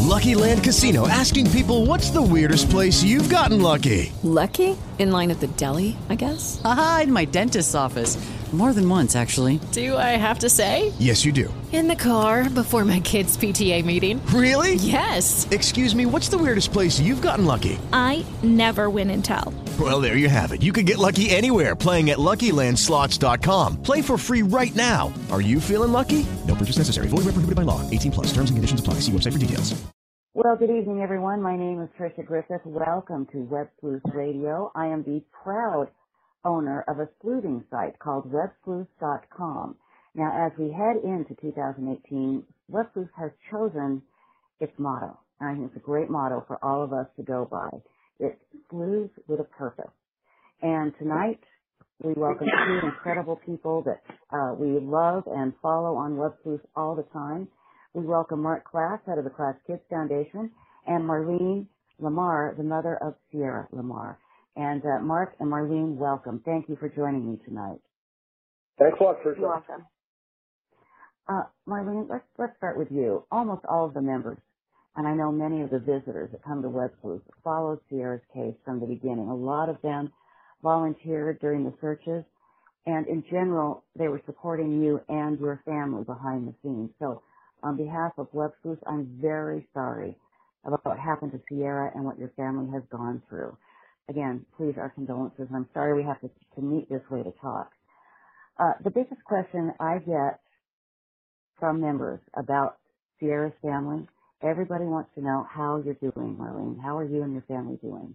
Lucky Land Casino, asking people, what's the weirdest place you've gotten lucky? Lucky? In line at the deli, I guess? Aha, in my dentist's office. More than once, actually. Do I have to say? Yes, you do. In the car before my kids' PTA meeting. Really? Yes. Excuse me, what's the weirdest place you've gotten lucky? I never win and tell. Well, there you have it. You can get lucky anywhere, playing at LuckyLandSlots.com. Play for free right now. Are you feeling lucky? No purchase necessary. Void where prohibited by law. 18 plus. Terms and conditions apply. See website for details. Well, good evening, everyone. My name is Tricia Griffith. Welcome to Web Sleuth Radio. I am the proud owner of a sleuthing site called WebSleuth.com. Now, as we head into 2018, Web Sleuth has chosen its motto. And I think it's a great motto for all of us to go by. It's Sleuths with a Purpose. And tonight, we welcome two incredible people that we love and follow on Web Sleuth all the time. We welcome Mark Klass, head of the Klass Kids Foundation, and Marlene Lamar, the mother of Sierra Lamar. And Mark and Marlene, welcome. Thank you for joining me tonight. Thanks a lot, Tricia. You're welcome. Marlene, let's start with you. Almost all of the members, and I know many of the visitors that come to Web Sleuth, followed Sierra's case from the beginning. A lot of them volunteered during the searches, and in general, they were supporting you and your family behind the scenes. So on behalf of Web Sleuth, I'm very sorry about what happened to Sierra and what your family has gone through. Again, please, our condolences. I'm sorry we have to meet this way to talk. The biggest question I get from members about Sierra's family, everybody wants to know how you're doing, Marlene. How are you and your family doing?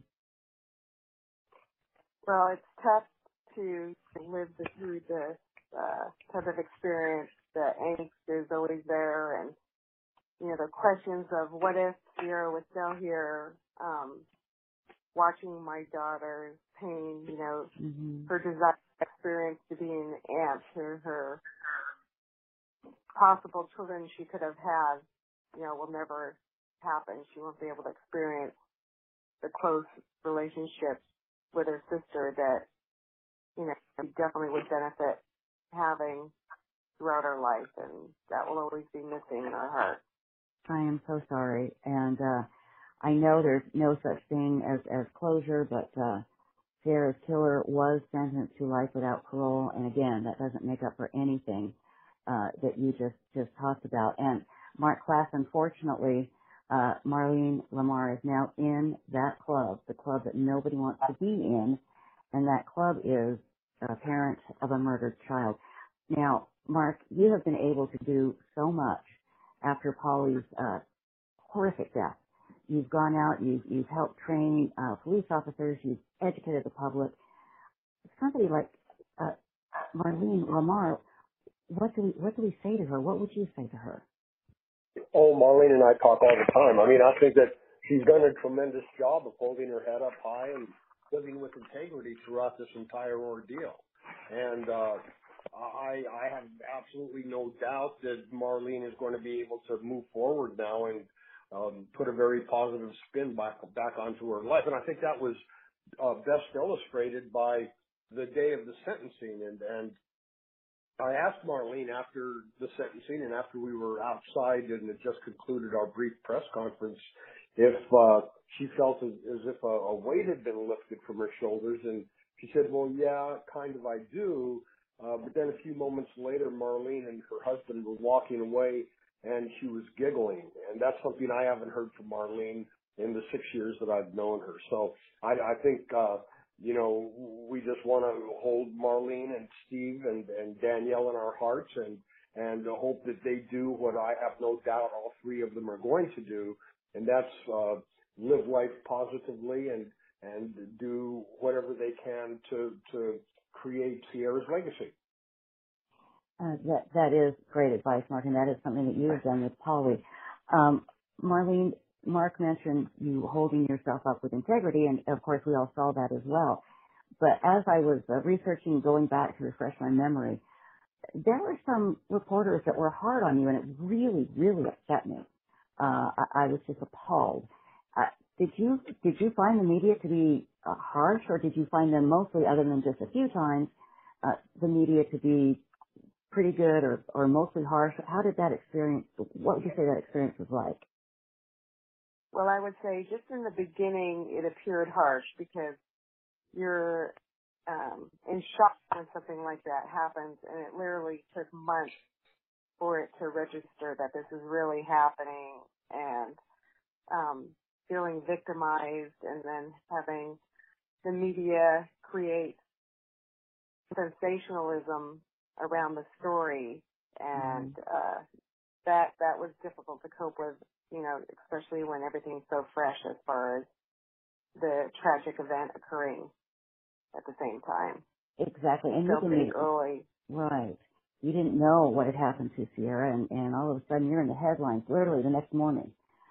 Well, it's tough to live through this type of experience. The angst is always there, and the questions of what if Sierra was still here, watching my daughter's pain, her desire experience to be an aunt to her possible children she could have had, will never happen. She won't be able to experience the close relationship with her sister that, she definitely would benefit having throughout her life, and that will always be missing in our heart. I am so sorry, and I know there's no such thing as closure, but Sierra's killer was sentenced to life without parole, and again, that doesn't make up for anything that you just talked about. And Mark Klass, unfortunately, Marlene Lamar is now in that club, the club that nobody wants to be in, and that club is a parent of a murdered child. Now, Mark, you have been able to do so much after Polly's horrific death. You've gone out, you've helped train police officers, you've educated the public. Somebody like Marlene Lamar, what do we say to her? What would you say to her? Oh, Marlene and I talk all the time. I mean, I think that she's done a tremendous job of holding her head up high and living with integrity throughout this entire ordeal. And I have absolutely no doubt that Marlene is going to be able to move forward now and put a very positive spin back onto her life. And I think that was best illustrated by the day of the sentencing. And I asked Marlene after the sentencing and after we were outside and had just concluded our brief press conference if she felt as if a weight had been lifted from her shoulders. And she said, well, yeah, kind of I do. But then a few moments later, Marlene and her husband were walking away and she was giggling. And that's something I haven't heard from Marlene in the 6 years that I've known her. So I think, we just want to hold Marlene and Steve and Danielle in our hearts and hope that they do what I have no doubt all three of them are going to do. And that's live life positively and do whatever they can to create Sierra's legacy. That is great advice, Mark, and that is something that you have done with Polly. Marlene, Mark mentioned you holding yourself up with integrity, and of course we all saw that as well. But as I was researching, going back to refresh my memory, there were some reporters that were hard on you, and it really, really upset me. I was just appalled. Did you find the media to be harsh, or did you find them mostly, other than just a few times, the media to be pretty good or mostly harsh? How did that experience, what would you say that experience was like? Well, I would say just in the beginning, it appeared harsh because you're in shock when something like that happens, and it literally took months for it to register that this is really happening, and feeling victimized, and then having the media create sensationalism around the story, and that was difficult to cope with, especially when everything's so fresh as far as the tragic event occurring at the same time. Exactly. And so pretty early. Right. You didn't know what had happened to Sierra, and all of a sudden you're in the headlines literally the next morning.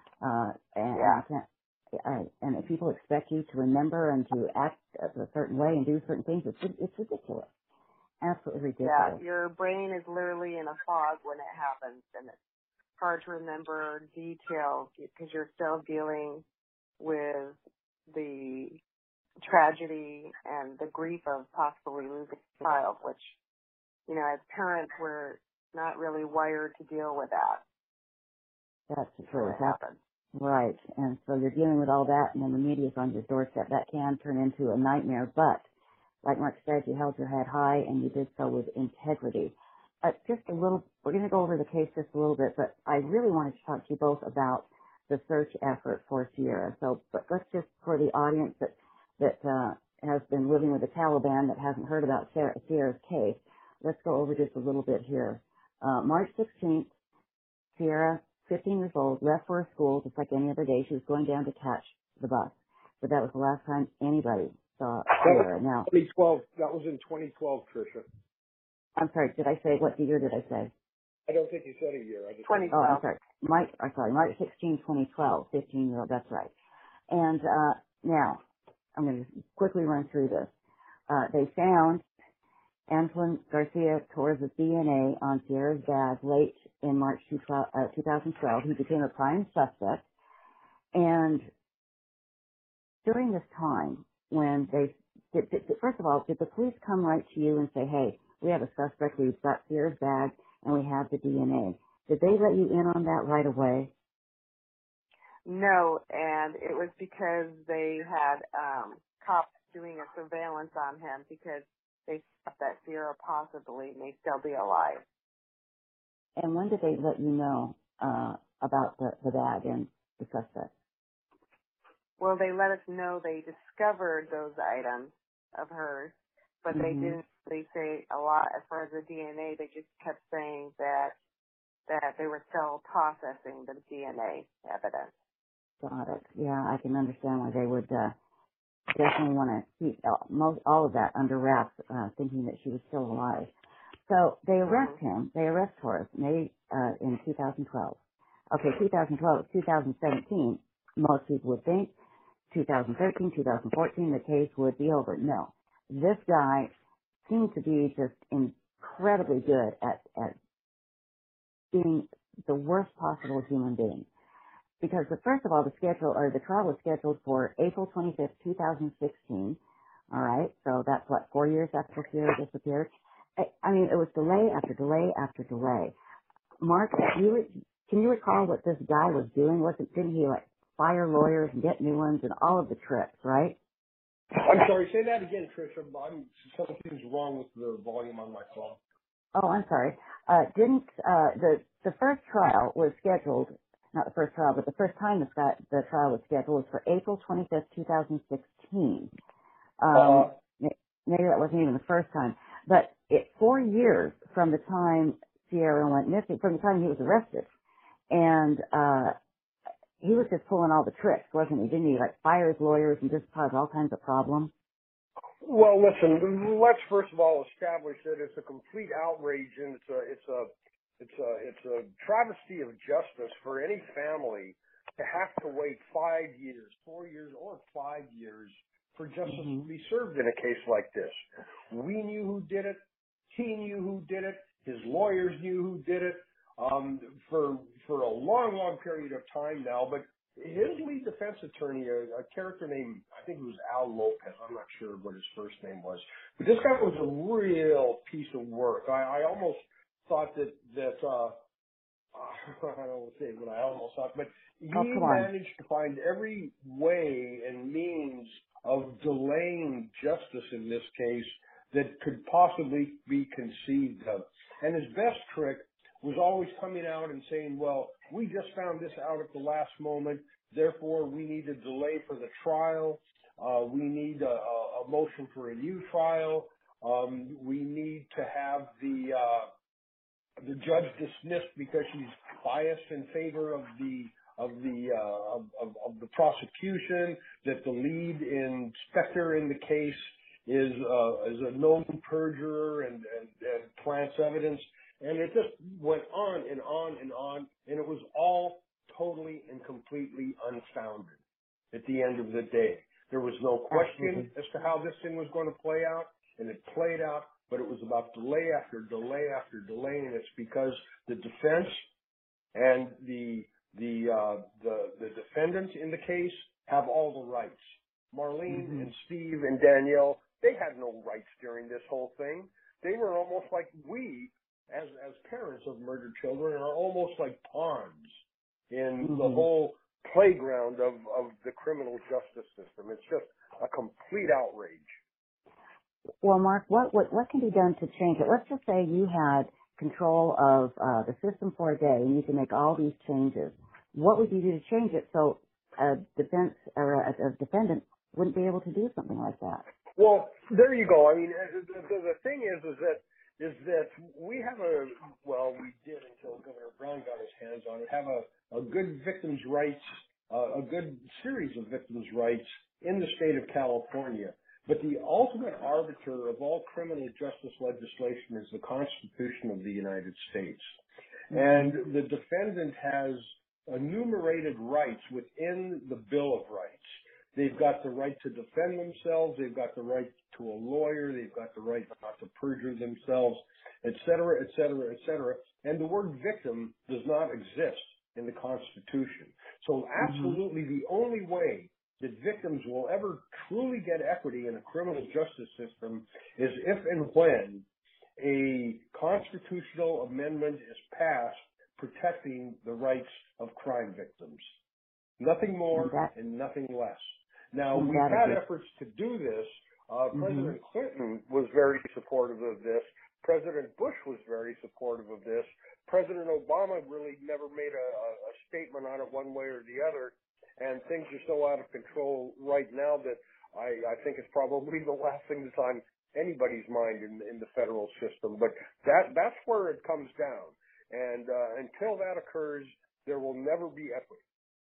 And if people expect you to remember and to act a certain way and do certain things, it's ridiculous. Absolutely ridiculous. Yeah, your brain is literally in a fog when it happens, and it's hard to remember details because you're still dealing with the tragedy and the grief of possibly losing a child, which, as parents, we're not really wired to deal with that. That's true. What happens. Right. And so you're dealing with all that, and then the media's on your doorstep. That can turn into a nightmare. But, like Mark said, you held your head high, and you did so with integrity. Just a little, we're going to go over the case just a little bit, but I really wanted to talk to you both about the search effort for Sierra. So, but let's just, for the audience that has been living with the Taliban that hasn't heard about Sierra's case, let's go over just a little bit here. March 16th, Sierra, 15 years old, left for a school just like any other day. She was going down to catch the bus. But that was the last time anybody saw Sierra. Now, 2012. That was in 2012, Tricia. I'm sorry, did I say, what year did I say? I don't think you said a year. I just 2012. Oh, I'm sorry. March 16, 2012, 15-year-old, that's right. And now, I'm going to quickly run through this. They found Antoine Garcia Torres' DNA on Sierra's bag late in March 2012. He became a prime suspect. And during this time, when first of all, did the police come right to you and say, hey, we have a suspect, we've got Sierra's bag, and we have the DNA? Did they let you in on that right away? No, and it was because they had cops doing a surveillance on him because they thought that Sierra possibly may still be alive. And when did they let you know about the bag and the suspect? Well, they let us know they discovered those items of hers, but they didn't really say a lot as far as the DNA. They just kept saying that they were still processing the DNA evidence. Got it. Yeah, I can understand why they would definitely want to keep all of that under wraps, thinking that she was still alive. So they arrest him. They arrest Torres in 2012. Okay, 2012, 2017, most people would think 2013, 2014, the case would be over. No. This guy seemed to be just incredibly good at being the worst possible human being. Because first of all, the trial was scheduled for April 25th, 2016. All right, so that's 4 years after Sierra disappeared. I mean, it was delay after delay after delay. Mark, can you recall what this guy was doing? Didn't he fire lawyers and get new ones and all of the tricks, right? I'm sorry, say that again, Tricia. Something's wrong with the volume on my phone. Oh, I'm sorry. The first trial was scheduled, not the first trial, but the first time the trial was scheduled was for April 25th, 2016. Maybe that wasn't even the first time. But 4 years from the time Sierra went missing, from the time he was arrested. And he was just pulling all the tricks, wasn't he? Didn't he fire his lawyers and just cause all kinds of problems? Well, listen, let's first of all establish that it's a complete outrage, and it's a travesty of justice for any family to have to wait 5 years, 4 years, or 5 years for justice to be served in a case like this. We knew who did it. He knew who did it. His lawyers knew who did it for a long, long period of time now. But his lead defense attorney, a character named, I think it was Al Lopez, I'm not sure what his first name was, but this guy was a real piece of work. I almost thought that I don't say what I almost thought, but he come on. managed to find every way and means of delaying justice in this case that could possibly be conceived of. And his best trick was always coming out and saying, well, we just found this out at the last moment, therefore we need a delay for the trial. We need a motion for a new trial. We need to have the judge dismissed because she's biased in favor of the prosecution. That the lead inspector in the case is a known perjurer and plants evidence, and it just went on and on and on, and it was all totally and completely unfounded. At the end of the day, there was no question as to how this thing was going to play out, and it played out. But it was about delay after delay after delay, and it's because the defense and the defendants in the case have all the rights. Marlene and Steve and Danielle, they had no rights during this whole thing. They were almost like we, as parents of murdered children, are almost like pawns in the whole playground of the criminal justice system. It's just a complete outrage. Well, Mark, what can be done to change it? Let's just say you had control of the system for a day and you can make all these changes. What would you do to change it so a defense or a defendant wouldn't be able to do something like that? Well, there you go. I mean, the thing is that we have we did until Governor Brown got his hands on it, have a good victims' rights, a good series of victims' rights in the state of California. But the ultimate arbiter of all criminal justice legislation is the Constitution of the United States. And the defendant has enumerated rights within the Bill of Rights. They've got the right to defend themselves. They've got the right to a lawyer. They've got the right not to perjure themselves, et cetera, et cetera, et cetera. And the word victim does not exist in the Constitution. So absolutely the only way that victims will ever truly get equity in a criminal justice system is if and when a constitutional amendment is passed protecting the rights of crime victims. Nothing more and nothing less. Now, we've had efforts to do this. President Clinton was very supportive of this. President Bush was very supportive of this. President Obama really never made a statement on it one way or the other. And things are so out of control right now that I think it's probably the last thing that's on anybody's mind in the federal system. But that's where it comes down. And until that occurs, there will never be equity.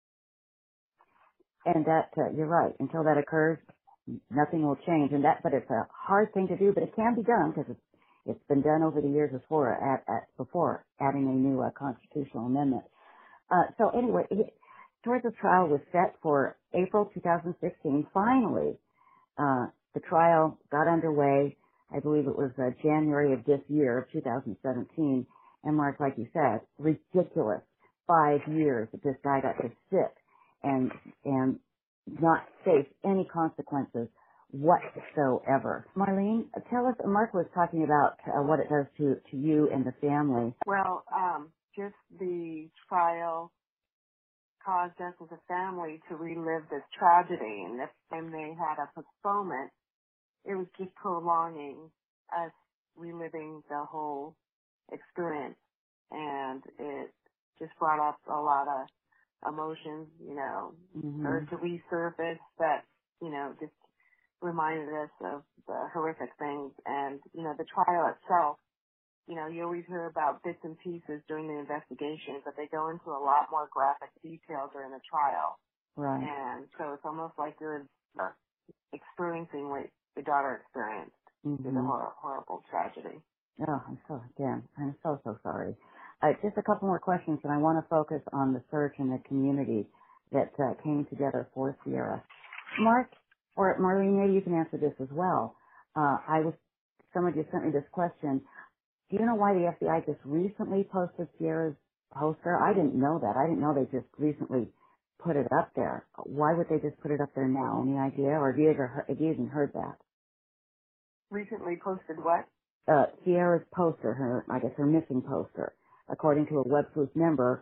And that you're right. Until that occurs, nothing will change. But it's a hard thing to do. But it can be done because it's been done over the years before adding a new constitutional amendment. So anyway. Georgia's trial was set for April 2016. Finally, the trial got underway. I believe it was January of this year, of 2017. And Mark, like you said, ridiculous. 5 years that this guy got to sit and not face any consequences whatsoever. Marlene, tell us, Mark was talking about what it does to you and the family. Well, just the trial caused us as a family to relive this tragedy, and if they had a postponement, it was just prolonging us reliving the whole experience, and it just brought up a lot of emotions, or to resurface that, just reminded us of the horrific things, and, the trial itself. You always hear about bits and pieces during the investigation, but they go into a lot more graphic detail during the trial. Right. And so it's almost like you're experiencing what your daughter experienced. It's a horrible tragedy. Oh, I'm so sorry. Just a couple more questions, and I want to focus on the search and the community that came together for Sierra. Mark, or Marlene, maybe you can answer this as well. Somebody just sent me this question. Do you know why the FBI just recently posted Sierra's poster? I didn't know that. I didn't know they just recently put it up there. Why would they just put it up there now? Any idea? Or have you even heard that? Recently posted what? Sierra's poster, her missing poster. According to a Web Sleuth member,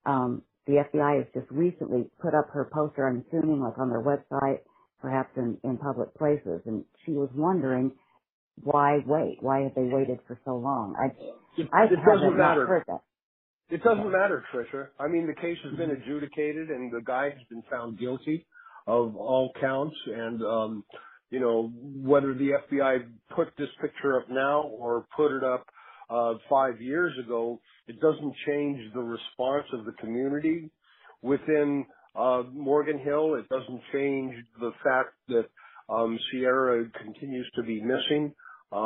The FBI has just recently put up her poster, I'm assuming, like on their website, perhaps in public places, and she was wondering why wait? Why have they waited for so long? It doesn't matter. Heard that. It doesn't matter, Tricia. I mean, the case has been adjudicated, and the guy has been found guilty of all counts. And whether the FBI put this picture up now or put it up 5 years ago, it doesn't change the response of the community within Morgan Hill. It doesn't change the fact that Sierra continues to be missing.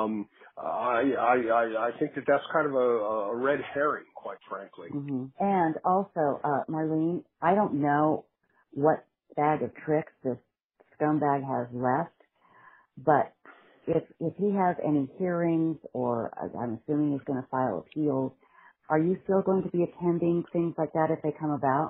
I think that that's kind of a red herring, quite frankly. Mm-hmm. And also, Marlene, I don't know what bag of tricks this scumbag has left, but if he has any hearings, or I'm assuming he's going to file appeals, are you still going to be attending things like that if they come about?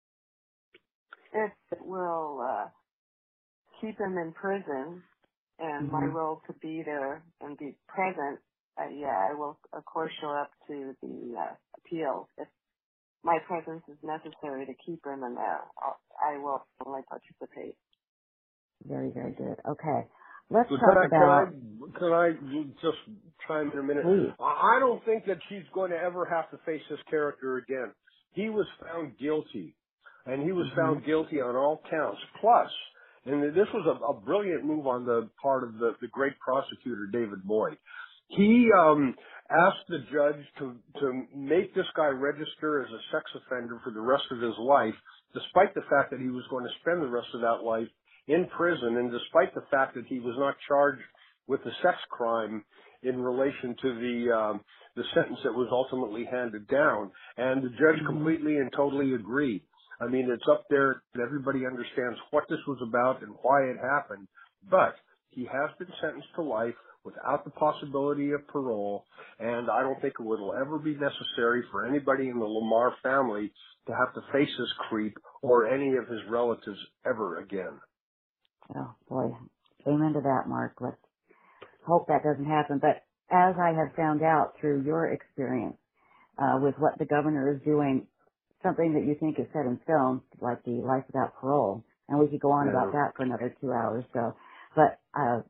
It will keep him in prison, and my role to be there and be present, I will, of course, show up to the appeal. If my presence is necessary to keep him in there, I will only participate. Very, very good. Okay. Let's talk about... Can I just chime in a minute? Please. I don't think that she's going to ever have to face this character again. He was found guilty, and he was found guilty on all counts. Plus, and this was a brilliant move on the part of the great prosecutor, David Boyd. He asked the judge to make this guy register as a sex offender for the rest of his life, despite the fact that he was going to spend the rest of that life in prison, and despite the fact that he was not charged with a sex crime in relation to the sentence that was ultimately handed down. And the judge completely and totally agreed. I mean, it's up there, and everybody understands what this was about and why it happened. But he has been sentenced to life without the possibility of parole, and I don't think it will ever be necessary for anybody in the Lamar family to have to face this creep or any of his relatives ever again. Oh, boy. Amen to that, Mark. Let's hope that doesn't happen. But as I have found out through your experience with what the governor is doing, something that you think is set in stone, like the life without parole, and we could go on about that for another 2 hours. So, but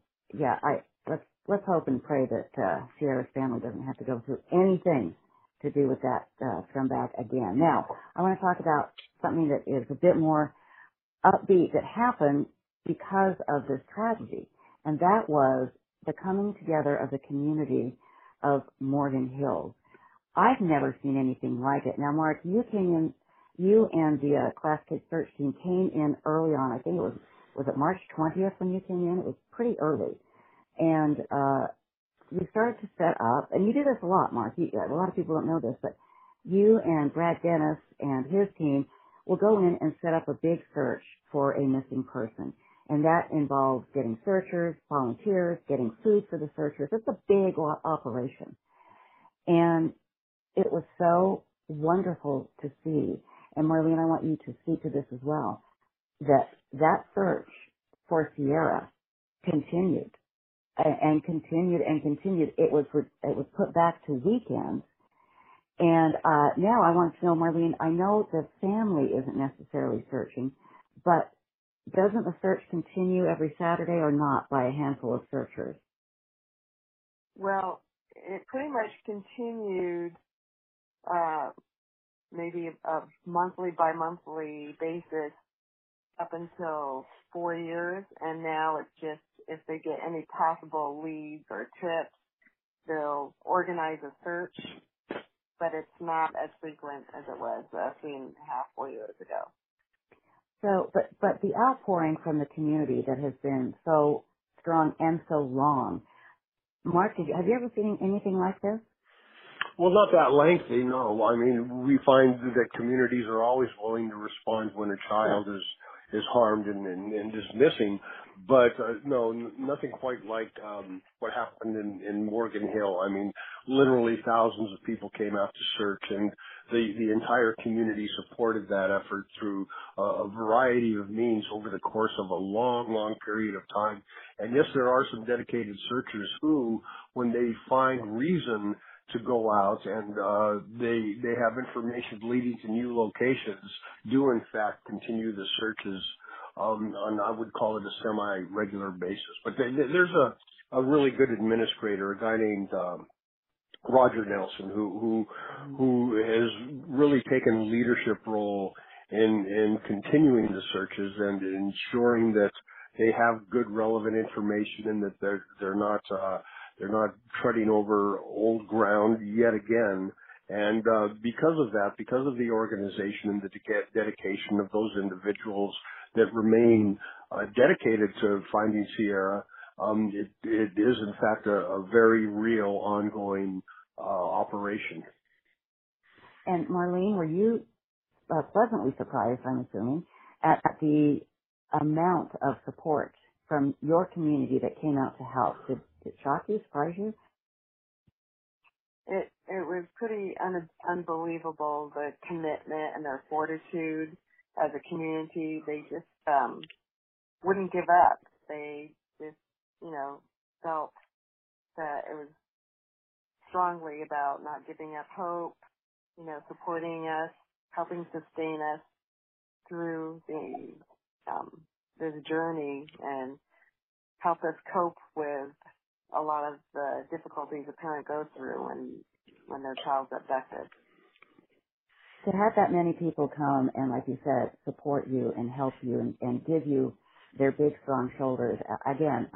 let's hope and pray that Sierra's family doesn't have to go through anything to do with that scumbag again. Now, I want to talk about something that is a bit more upbeat that happened because of this tragedy, and that was the coming together of the community of Morgan Hills. I've never seen anything like it. Now, Mark, you and the Class Kids Search team came in early on. I think it was it March 20th when you came in? It was pretty early. And you started to set up, and you do this a lot, Mark. A lot of people don't know this, but you and Brad Dennis and his team will go in and set up a big search for a missing person. And that involves getting searchers, volunteers, getting food for the searchers. It's a big operation. And it was so wonderful to see. And Marlene, I want you to speak to this as well, that search for Sierra continued and continued and continued. It was put back to weekends. And now I want to know, Marlene, I know the family isn't necessarily searching, but doesn't the search continue every Saturday or not by a handful of searchers? Well, it pretty much continued maybe a monthly by monthly basis up until 4 years, and now it's just if they get any possible leads or tips, they'll organize a search, but it's not as frequent as it was 3.5-4 years ago. So, but the outpouring from the community that has been so strong and so long, Mark, have you ever seen anything like this? Well, not that lengthy, no. I mean, we find that communities are always willing to respond when a child is harmed and is missing. But no, nothing quite like what happened in Morgan Hill. I mean, literally thousands of people came out to search, and the entire community supported that effort through a variety of means over the course of a long, long period of time. And yes, there are some dedicated searchers who, when they find reason to go out, and they have information leading to new locations, do in fact continue the searches on I would call it a semi-regular basis. But there's a really good administrator, a guy named Roger Nelson, who has really taken a leadership role in continuing the searches and ensuring that they have good relevant information and that they're not treading over old ground yet again. And because of that, because of the organization and the dedication of those individuals that remain dedicated to finding Sierra, it is in fact a very real ongoing operation. And Marlene, were you pleasantly surprised, I'm assuming, at the amount of support from your community that came out to help? Did it shock you, surprise you? It was pretty unbelievable, the commitment and their fortitude as a community. They just wouldn't give up. They just, felt that it was strongly about not giving up hope, supporting us, helping sustain us through this journey and help us cope with a lot of the difficulties a parent goes through when their child's abducted. To have that many people come and, like you said, support you and help you and give you their big, strong shoulders. Again,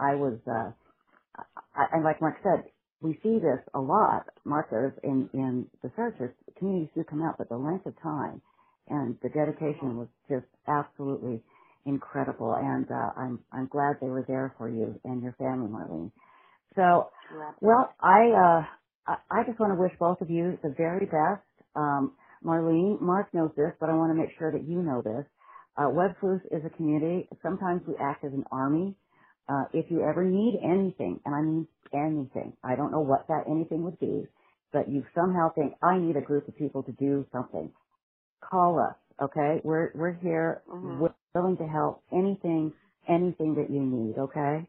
and like Mark said, we see this a lot, Mark does, in the searches. Communities do come out, but the length of time and the dedication was just absolutely incredible. And I'm glad they were there for you and your family, Marlene. So, well, I just want to wish both of you the very best. Marlene, Mark knows this, but I want to make sure that you know this. Web Sleuths is a community. Sometimes we act as an army. If you ever need anything, and I mean anything, I don't know what that anything would be, but you somehow think, I need a group of people to do something, call us, okay? We're here. Mm-hmm. We're willing to help. Anything that you need, okay?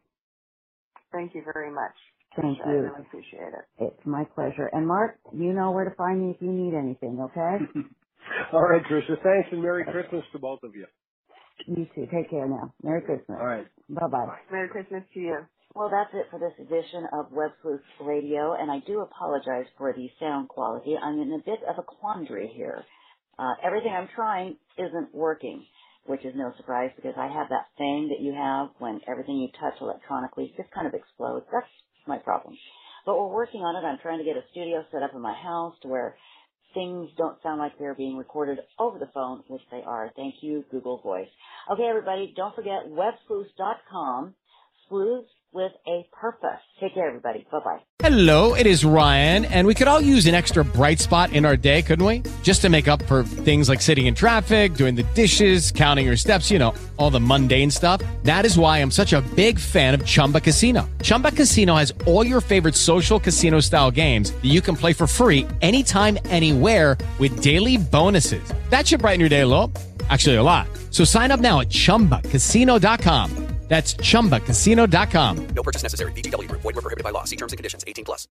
Thank you very much. Thank you. I really appreciate it. It's my pleasure. And Mark, you know where to find me if you need anything, okay? All right, Tricia. Thanks, and Merry Christmas to both of you. You too. Take care now. Merry Christmas. All right. Bye-bye. Merry Christmas to you. Well, that's it for this edition of Web Sleuths Radio, and I do apologize for the sound quality. I'm in a bit of a quandary here. Everything I'm trying isn't working, which is no surprise because I have that thing that you have when everything you touch electronically just kind of explodes. That's my problem. But we're working on it. I'm trying to get a studio set up in my house to where things don't sound like they're being recorded over the phone, which they are. Thank you, Google Voice. Okay, everybody, don't forget websleuths.com, sleuths with a purpose. Take care, everybody. Bye-bye. Hello, it is Ryan, and we could all use an extra bright spot in our day, couldn't we? Just to make up for things like sitting in traffic, doing the dishes, counting your steps, all the mundane stuff. That is why I'm such a big fan of Chumba Casino. Chumba Casino has all your favorite social casino-style games that you can play for free anytime, anywhere with daily bonuses. That should brighten your day a little. Actually, a lot. So sign up now at ChumbaCasino.com. That's ChumbaCasino.com. No purchase necessary. VGW Group. Void where prohibited by law. See terms and conditions. 18+.